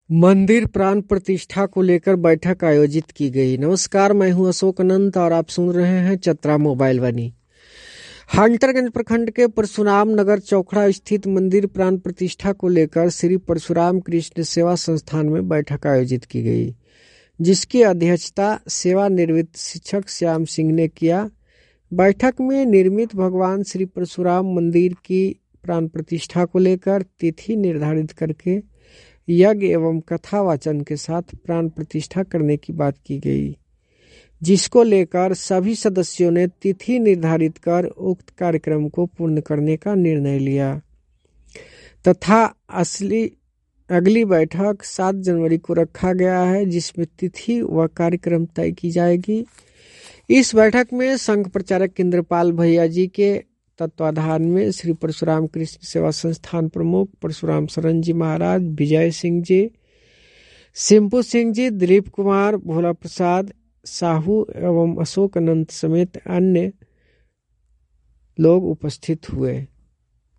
मंदिर प्राण प्रतिष्ठा को लेकर बैठक आयोजित की गई। नमस्कार, मैं हूं अशोक अनंत और आप सुन रहे हैं चतरा मोबाइल वाणी। हंटरगंज प्रखंड के परशुराम नगर चौखड़ा स्थित मंदिर प्राण प्रतिष्ठा को लेकर श्री परशुराम कृष्ण सेवा संस्थान में बैठक आयोजित की गई, जिसकी अध्यक्षता सेवानिवृत्त शिक्षक श्याम सिंह ने किया। बैठक में निर्मित भगवान श्री परशुराम मंदिर की प्राण प्रतिष्ठा को लेकर तिथि निर्धारित करके यज्ञ एवं कथा वाचन के साथ प्राण प्रतिष्ठा करने की बात की गई, जिसको लेकर सभी सदस्यों ने तिथि निर्धारित कर उक्त कार्यक्रम को पूर्ण करने का निर्णय लिया तथा अगली बैठक 7 जनवरी को रखा गया है, जिसमें तिथि व कार्यक्रम तय की जाएगी। इस बैठक में संघ प्रचारक इंद्रपाल भैया जी के तत्वाधान में श्री परशुराम कृष्ण सेवा संस्थान प्रमुख परशुराम शरण जी महाराज, विजय सिंह जी, शिंपू सिंह जी, दिलीप कुमार, भोला प्रसाद साहू एवं अशोक अनंत समेत अन्य लोग उपस्थित हुए।